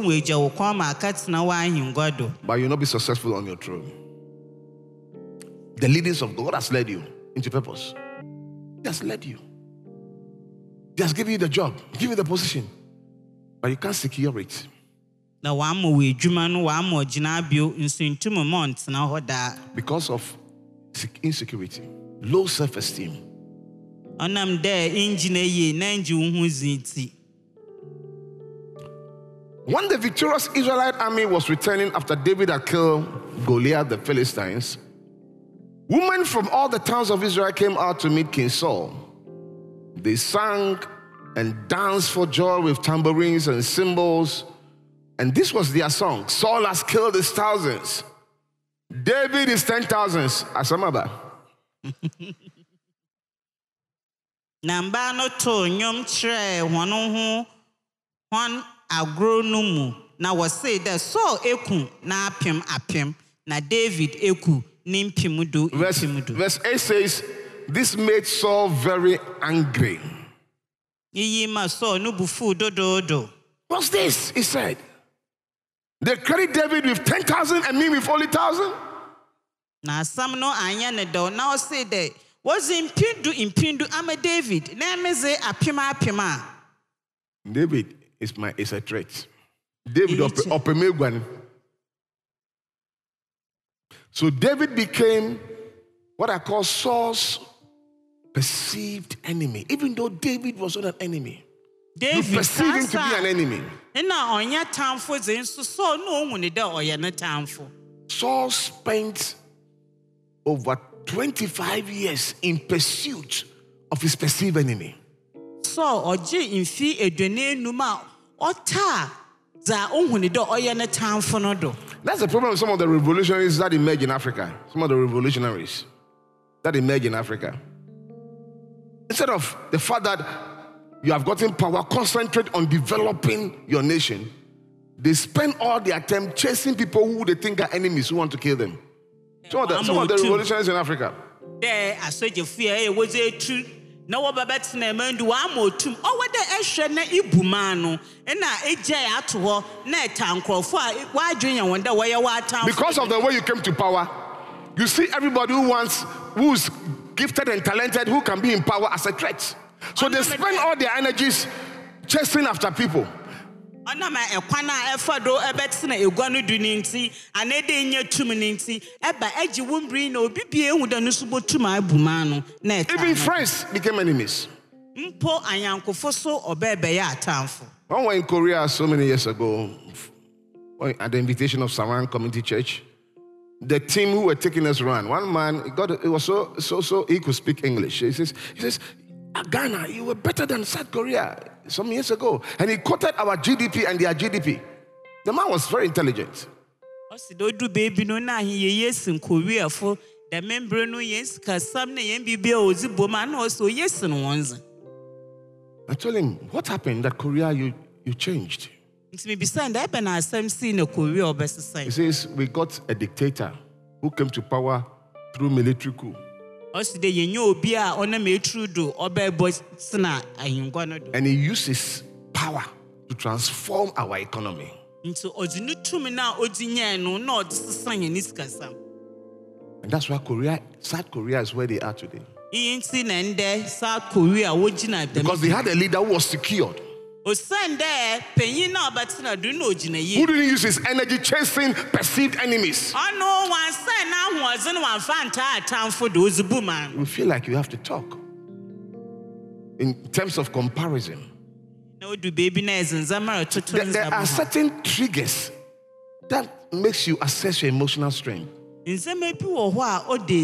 you'll not be successful on your throne. The leadings of God has led you into purpose. He has led you. He has given you the job, give you the position, but you can't secure it. Because of insecurity, low self-esteem. When the victorious Israelite army was returning after David had killed Goliath the Philistines, women from all the towns of Israel came out to meet King Saul. They sang and danced for joy with tambourines and cymbals. And this was their song: Saul has killed his thousands, David is 10,000s. Asamaba. Namba no to nyom chere hono hon agro no mu na wo say that Saul eku na apem na David eku ni mpim do. Verse 8 says, this made Saul very angry. What's this? He said. They credit David with 10,000 and me with only 1,000? Now some no anya ne do now say that was impindu ama David. Name say apima. David is a threat. David opemegwan. So David became what I call Saul's perceived enemy, even though David was not an enemy. You perceive him to be an enemy. Saul spent over 25 years in pursuit of his perceived enemy. So that's the problem with some of the revolutionaries that emerge in Africa. Some of the revolutionaries that emerge in Africa. Instead of the fact that you have gotten power, concentrate on developing your nation, they spend all their time chasing people who they think are enemies who want to kill them. Some of the revolutionaries in Africa. Because of the way you came to power, you see everybody who's gifted and talented, who can be in power as a threat. So they spend all their energies chasing after people. Now even friends became enemies. When we were in Korea so many years ago, at the invitation of Sarang Community Church, the team who were taking us around, one man, it was so he could speak English. He says, Ghana, you were better than South Korea some years ago. And he quoted our GDP and their GDP. The man was very intelligent. I told him, what happened that Korea you changed? He says, we got a dictator who came to power through military coup. And he uses power to transform our economy. And that's why South Korea is where they are today. Inti nende South Korea wojina dem. Because they had a leader who was secured. Osande penyin na obatina do no ogina yi. Who didn't use his energy chasing perceived enemies. Ono wan say na hoaze no wan fanta atamfo do ozubu man. You feel like you have to talk in terms of comparison. No do baby na ezinzamara toto. There are certain triggers that makes you assess your emotional strength. One of the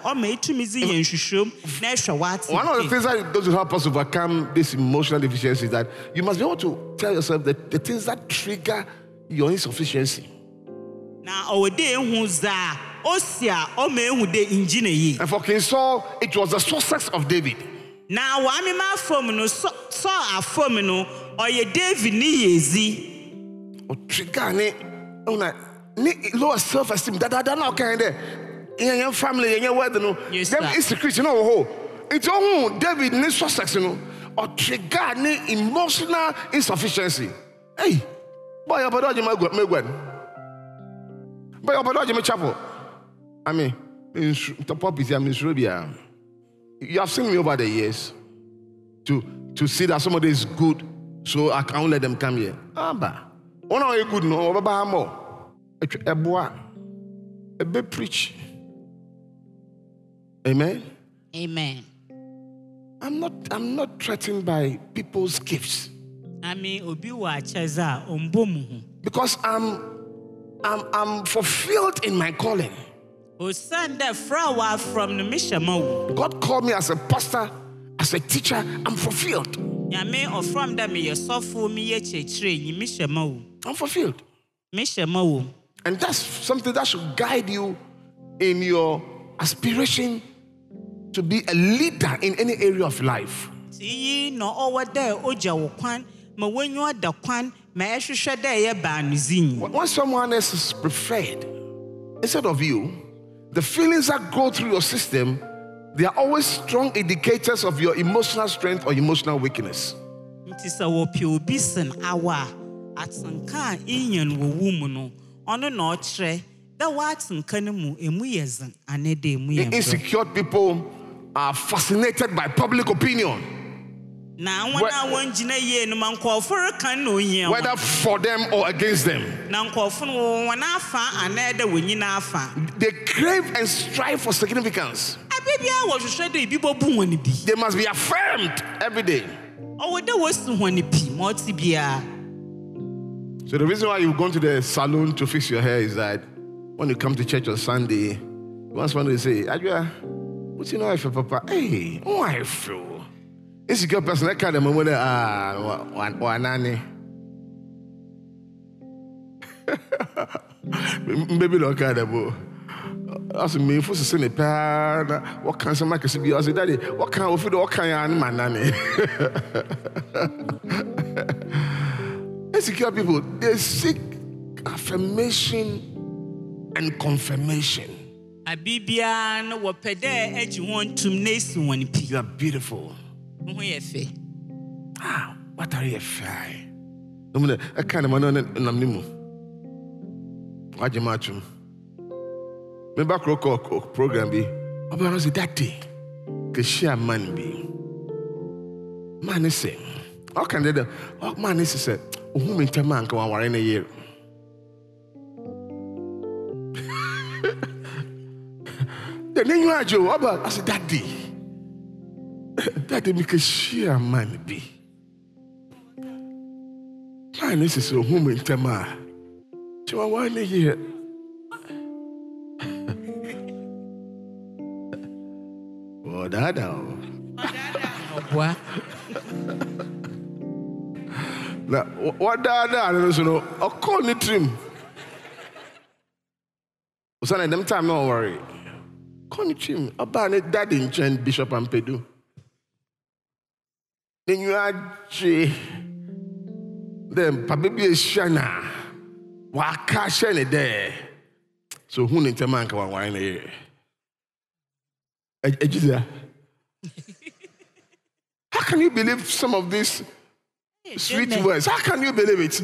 things that does help us overcome this emotional deficiency is that you must be able to tell yourself that the things that trigger your insufficiency. And for King Saul, it was the success of David. Now, Lower self-esteem. That not kind of in your family, in your wedding. Them insecurity, you know. It's all David needs success, you know, or trigger emotional insufficiency. Hey, boy, your brother, you may go. Boy, your brother, you may chapel. I mean, the pop is Arabia. You have seen me over the years to see that somebody is good, so I can't let them come here. But one are good, no, more. A boy, a big preach. Amen. Amen. I'm not threatened by people's gifts. Because I'm fulfilled in my calling. God called me as a pastor, as a teacher. I'm fulfilled. I'm fulfilled. And that's something that should guide you in your aspiration to be a leader in any area of life. When someone else is preferred instead of you, the feelings that go through your system, they are always strong indicators of your emotional strength or emotional weakness. Insecure people are fascinated by public opinion, whether for them or against them. They crave and strive for significance. They must be affirmed every day. So the reason why you go to the salon to fix your hair is that when you come to church on Sunday, you want someone to say, Adria, what you know if Papa? Hey, oh I feel. Insecure person, that kind of moment, nanny. Maybe not kind of boy. As a me for to say what can some make be? I say, Daddy, what kind of food? What kind of animal nanny? Insecure people, they seek affirmation and confirmation. You are beautiful. Ah, what are you fine? I can't imagine. Why you match him? Remember Croco program be? I'm going to say that day. Que share man be. Man is saying, how can they do? Oh, man is saying, who in man can war in a year? Then you are Joe. About I said that day. That day make a share man be. Man is so whom in man. So I want to hear. Oh, Dada. What? Now, what Dada? I don't know. I'll call it him. Son, them time, don't worry. Call it him. About it, Daddy in Chen, Bishop and Pedu. Then you are then Papi is Shana. Waka Shana there. So who in Tamanka wine here? How can you believe some of these sweet words? How can you believe it?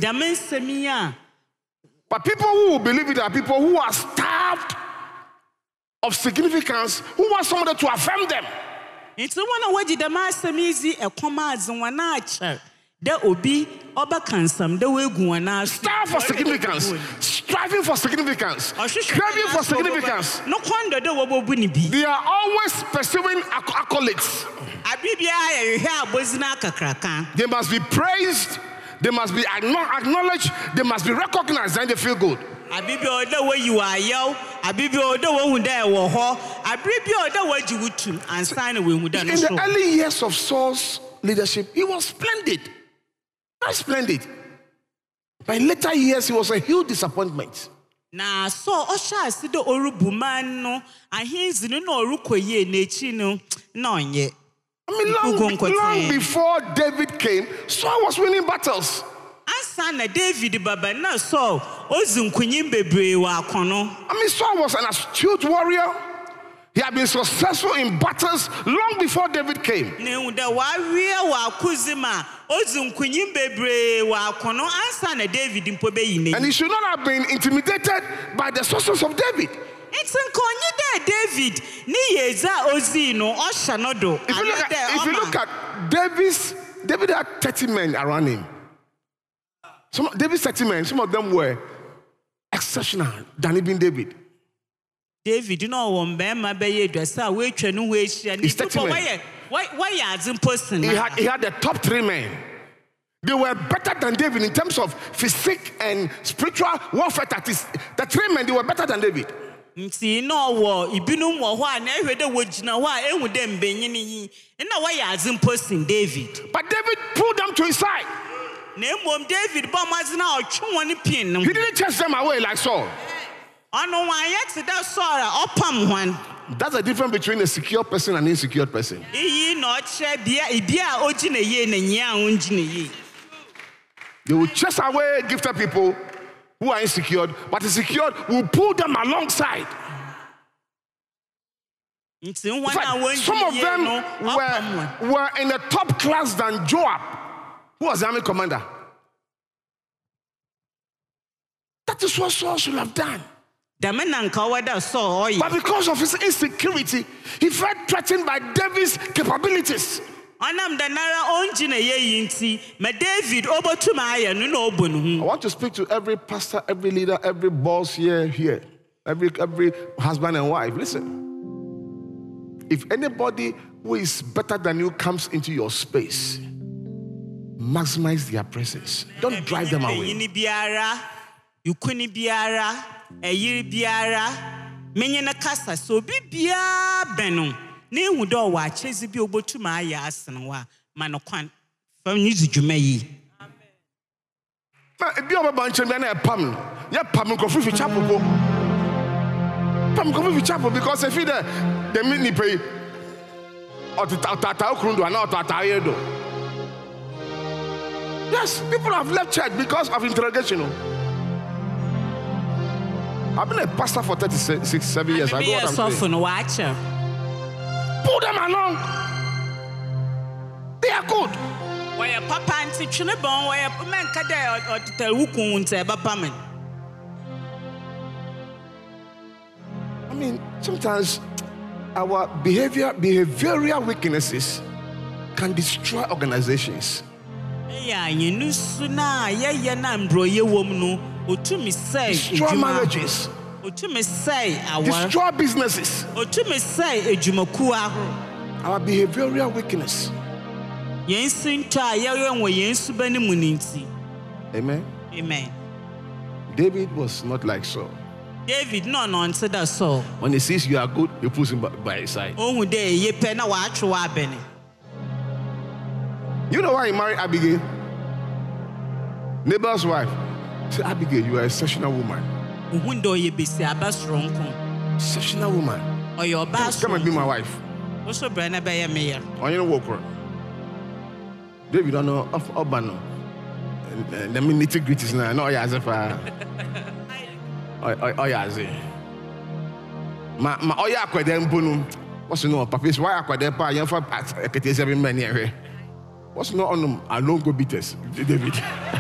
But people who believe it are people who are starved of significance, who want somebody to affirm them. Nti wana waji da masamizi ekoma wana acher. Da obi oba kansam da wegu wana. Strive for significance. Striving for significance. Craving for significance. No kwando da wobobu ni bi. They are always pursuing accolades. They must be praised. They must be acknowledged. They must be recognized, and they feel good. In the early years of Saul's leadership, he was splendid. Very splendid. But in later years, he was a huge disappointment. Na so osha asido orubuman no ahinzi no orukoye nechi no onye. I mean, long before David came, Saul was winning battles. Ansa na David baba na Saul ozunkunyim bebre wa akono. I mean, Saul was an astute warrior. He had been successful in battles long before David came. And he should not have been intimidated by the success of David. If you look at David had 30 men around him. David's 30 men, some of them were exceptional than even David. David, you know, one man be dress out, wait, no way, why as in person? He had the top 3 men. They were better than David in terms of physique and spiritual warfare tactics. The 3 men, they were better than David. See, no war, Ibinum or one, every day would know why, and with them being in a way as in person, David. But David pulled them to his side. Name one David Bombas now, one pin. He didn't chase them away like Saul. I know why yet that sorrow upon one. That's the difference between a secure person and an insecure person. Ye not share dear ojine ye and ya. They will chase away gifted people who are insecure, but the secured will pull them alongside. In fact, some of them were in a top class than Joab, who was the army commander. That is what Saul should have done. But because of his insecurity, he felt threatened by David's capabilities. I want to speak to every pastor, every leader, every boss here, every husband and wife. Listen, if anybody who is better than you comes into your space, maximize their presence. Don't drive them away. Menyana kasa so bibia beno na ehu do wa chezi bi obotuma aya asene wa manokwan fam nizu dwuma yi. Amen. Na ebi obaba nche na e pam nkofu fi chapel. Pam nkofu fi chapel because if the mini pay otata okrundo na otata yedo. Yes, people have left church because of interrogation. I've been a pastor for 36, 7 years. I know what I'm saying. Pull them along. They are good. Why papa and teaching bon? Why a man kada or tell who couldn't say papa? I mean, sometimes our behavioral weaknesses can destroy organizations. Yeah, you know sooner. Yeah, na mbroye womnu. Destroy marriages. Destroy businesses. Our behavioral weakness. Amen. Amen. David was not like Saul. David no answer that Saul. When he sees you are good, he puts him by his side. You know why he married Abigail? Neighbor's wife. Say, Abigail, you are a exceptional woman. Exceptional woman. Come and be my wife. Also, Brenna by a mayor. Or you know, walker. David, don't know of Obano. The nitty gritties now. No, as if I. Oh, yeah, my Oya Quadem Bunum. What's the no, Papa's why Aquadepa, young for a Katis every man here. What's no on them? I don't go beaters, David.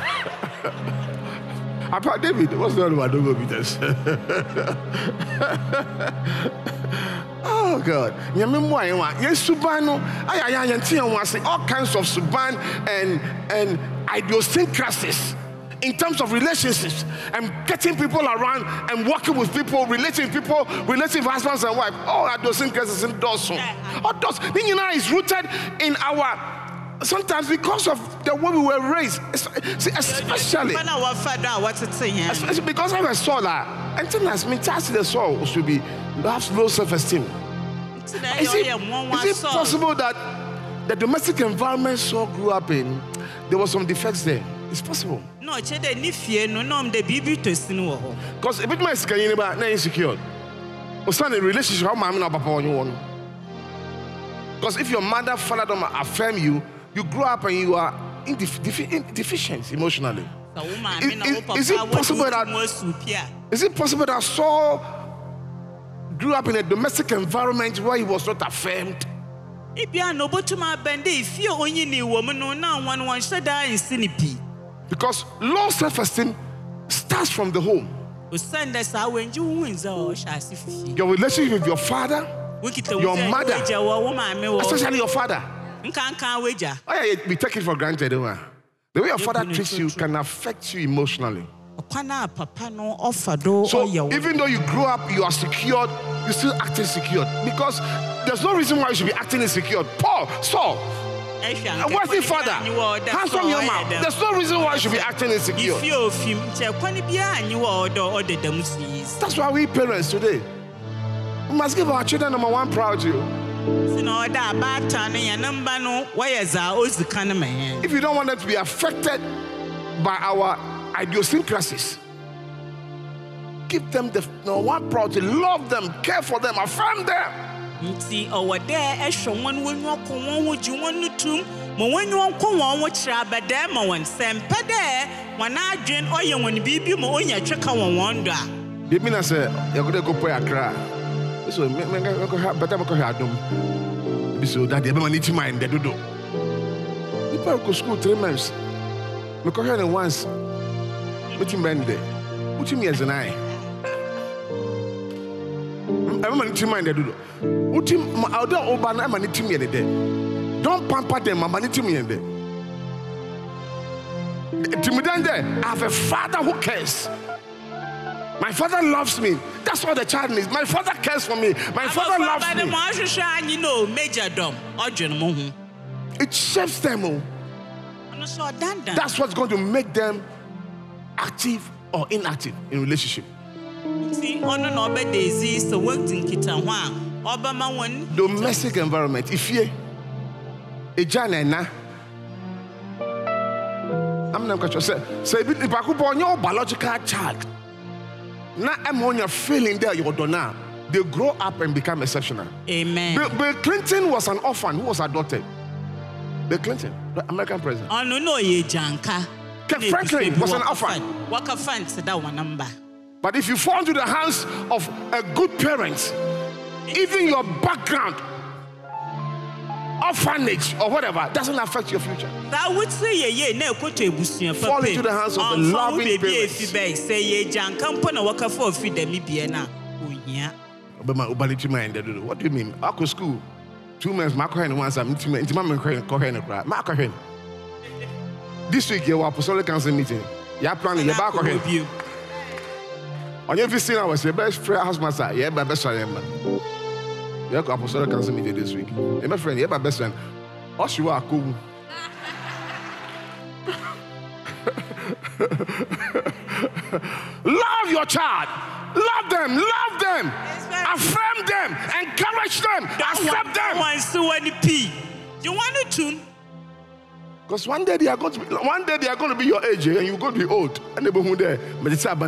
Apart David, what's the other one? Don't go beaters. Oh, Oh God. Yes, Subano. All kinds of Suban and idiosyncrasies in terms of relationships and getting people around and working with people, relating with husbands and wives. All idiosyncrasies in Dawson. All those is rooted in our. Sometimes because of the way we were raised, especially because I was soul, and as me touch the soul should be have low self-esteem. Is it possible that the domestic environment Saul grew up in, there were some defects there? It's possible. No, because a bit more scared about insecure. Or a relationship, how mama papa on you. Because if your mother, father don't affirm you, you grow up and you are deficient emotionally. Is it possible that Saul grew up in a domestic environment where he was not affirmed? Because low self-esteem starts from the home. Your relationship with your father, your mother, especially your father. We take it for granted. The way your father treats you can affect you emotionally. So even though you grew up, you are secured, you still act insecure. Because there's no reason why you should be acting insecure. Saul, a worthy father, hands from your mouth. There's no reason why you should be acting insecure. That's why we parents today, we must give our children number one priority. If you don't want them to be affected by our idiosyncrasies, give them the one priority, love them, care for them, affirm them. So, so that they need to mind they do. People go school 3 months. We go here once. What you mean there? What you mean as an eye? I'm need to mind they do. What you out there over I'm need to me there. Don't pamper them, I'm need to me there. I have a father who cares. My father loves me. That's what the child needs. My father cares for me. My father loves me. It shapes them. That's what's going to make them active or inactive in relationship. Domestic environment. If you a jana, I'm not going to say if I could born your biological child. Now I'm on your feeling there, you're done now. They grow up and become exceptional. Amen. Bill Clinton was an orphan who was adopted. Bill Clinton, the American president. Oh no, Franklin was an orphan. But if you fall into the hands of a good parent, even your background, orphanage or whatever, doesn't affect your future. That would say fall into the hands of the loving parents. What do you mean? I go school 2 months. This week you apostolic council meeting. You are planning your back ahead. On your visit, I was your best friend, husband. Yeah, my best friend. You have apostolic council meeting this week. Hey, my friend, you're my best friend. Oh, you are cool. Love your child. Love them. Affirm them. Encourage them. Accept them. You want to? Because one day they are going to be your age and you're going to be old. And they be there. But it's about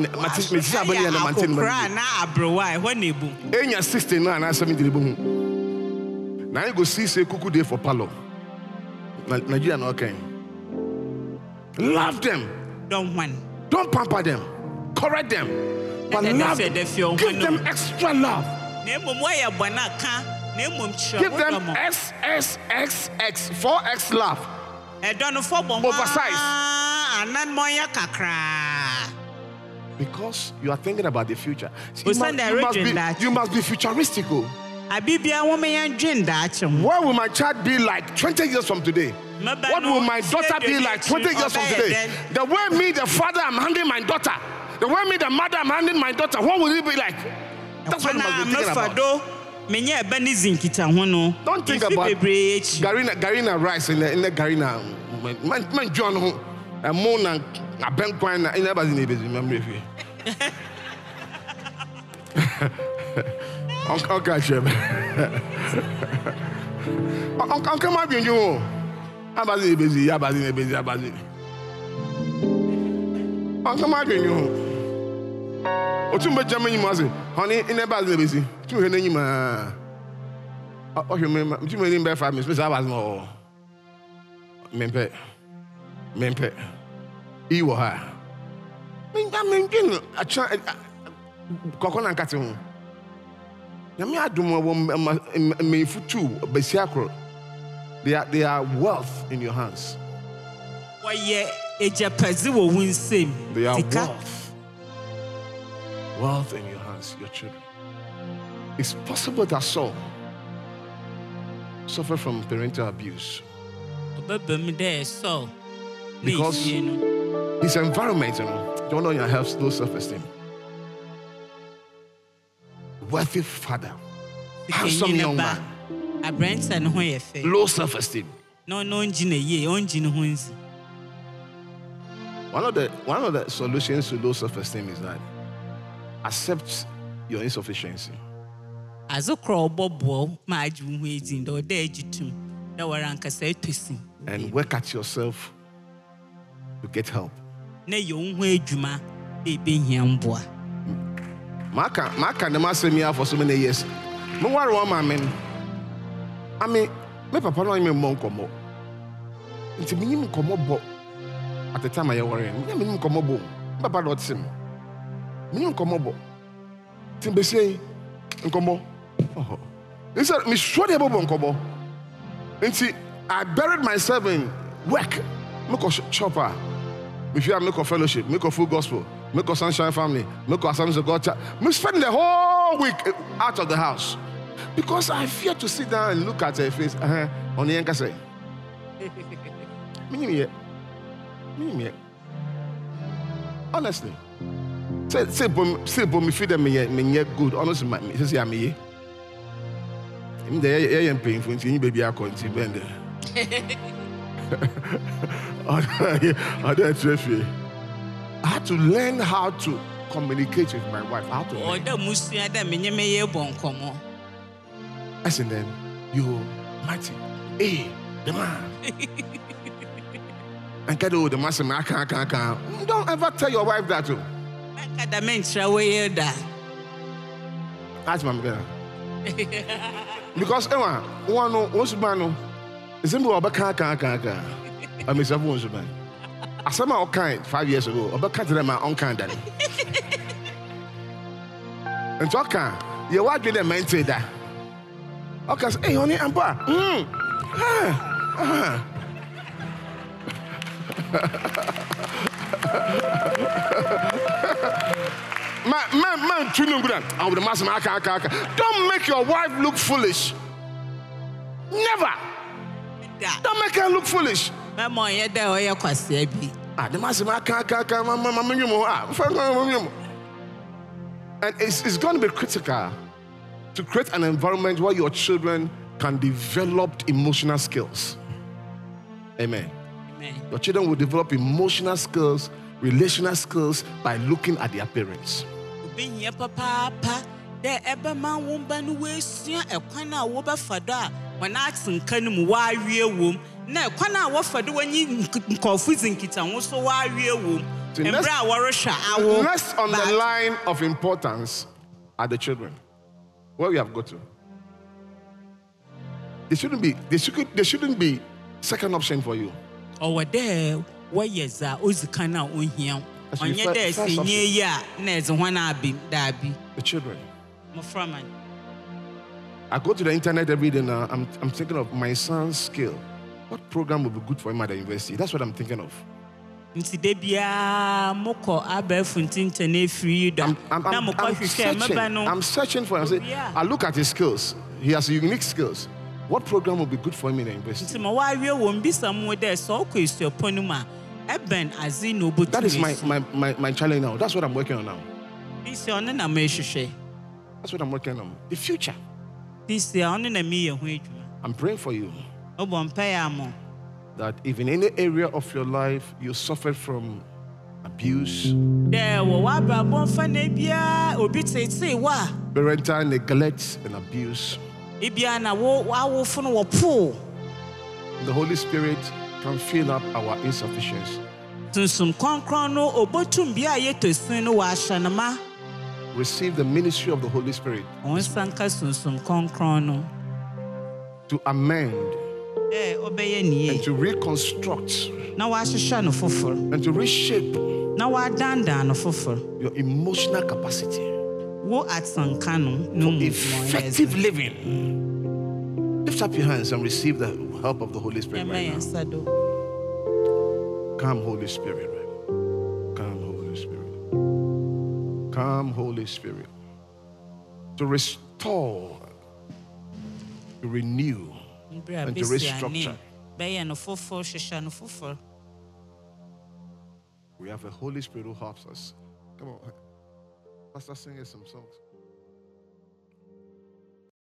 69 and 70. Now you go see say kuku day for palo. Nigeria no okay. Love them. Don't pamper them. Correct them. But love them. Give them extra love. Give them XXXX 4X love. Oversized. Because you are thinking about the future. You must be futuristic. Abibia woman yan dream that. Where will my child be like 20 years from today? What will my daughter be like 20 years from today? The way me, the father, I'm handling my daughter. The way me, the mother, I'm handling my daughter. What will it be like? That's what I must be thinking about. Don't think about Garina rice in the Garina. Man, John, a moon and a bank coin in everybody's memory. Uncle Catchem. Uncle Marvin, you. Abazi busy. Uncle Marvin, you. O too much German, you must say, honey, in a bazzy busy. Too many, ma. Oh, you mean, too many by 5 minutes. I was no. Mempe. You were her. I mean, a child. Coconut catching. Yami adumo me futu besiakro. They are wealth in your hands. Why ejapazi wo winsem. They are wealth in your hands, your children. It's possible that Saul suffer from parental abuse because his environment, don't know, helps low self-esteem. Wealthy father, handsome young man, low self-esteem. One of the solutions to low self-esteem is that accept your insufficiency. And work at yourself to get help. Maka the master me for so many years. Me worry one man. I mean, me papa no me mon komo. Nti me nim komo bo. At the time I worry. Me nim komo bo. Papa not sim. Me nim komo bo. Timbe say nkomo. Oh. He said me sure dey bo nkomo. Nti I buried myself in work. Make a chopper. If you have make a fellowship, make a full gospel. Make a sunshine family, make a Assemblies of God church. We spend the whole week out of the house because I fear to sit down and look at her face. On the anchor say, me. Honestly, say, me feed them me good. Honestly, me say I'm me. I'm there. I'm paying for it. Baby, I can't see bend. I had to learn how to communicate with my wife. How to and then you mighty. Hey, the man. And the master, I can't. Don't ever tell your wife that too. That's my girl. Because one is a more can't. I miss a woman. I saw my own kind 5 years ago. I can't tell my own kind. And so you what did the man say that? Okay, hey, honey, I'm back. Man, don't make your wife look foolish. Never. Don't make her look foolish. The and it's going to be critical to create an environment where your children can develop emotional skills. Amen. Your children will develop emotional skills, relational skills by looking at their parents. Let's on the line of importance are the children. Where we have got to. They shouldn't be second option for you. The children. I go to the internet every day now. I'm thinking of my son's skill. What program would be good for him at the university? That's what I'm thinking of. I'm searching for him. I look at his skills. He has unique skills. What program will be good for him in the university? Nti ma wawie wɔ mbisa mu dɛ sɛ ɔkɔ esuapɔ no mu a ɛbɛn adze na obotu. That is my challenge now. That's what I'm working on now. This ɔno na mehwehwɛ. That's what I'm working on. The future. This ɔno na meyɛ ho adwuma. I'm praying for you Ɔbɔ mpaeɛ amo. that if in any area of your life you suffered from abuse, Dɛ wɔ w'abrabɔ mfa na ebia obi tete wa. parental neglect and abuse, Ebia na w'awofo no wɔpo. the Holy Spirit can fill up our insufficiency. Sunsum kronkron no obotum bia yɛtosin no wɔ ahyɛnoma. Receive the ministry of the Holy Spirit Ɔnsanka sunsum kronkron no. to amend Ɔbɛyɛ nie. and to reconstruct Na wahyehyɛ no fofor. and to reshape Na wadandan no fofor. your emotional capacity Wo atsanka no for no mu effective living. Lift up your hands and receive the help of the Holy Spirit right now. Come, Holy Spirit. Come, Holy Spirit. Come, Holy Spirit. To restore, to renew, and to restructure. We have a Holy Spirit who helps us. Come on. Pastor, sing us some songs.